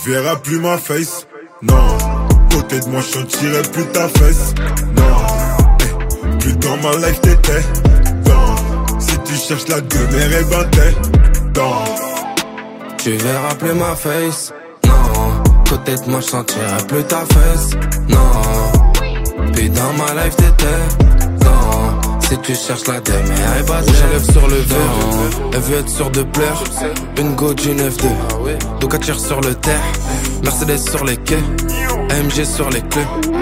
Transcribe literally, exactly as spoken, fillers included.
verras plus ma face. Non, côté de moi je sentirai plus ta fesse. Non, eh, plus dans ma life t'étais. Non, si tu cherches la demeure, eh ben t'es dans. Tu verras plus ma face. Non, côté de moi je sentirai plus ta fesse. Non, puis dans ma life t'étais. Non, si tu cherches la demeure, eh ben t'es. J'enlève sur le verre, elle veut être sûre de plaire. Une go du neuf deux, Ducati sur le terre. Mercedes sur les quais, A M G sur les clés.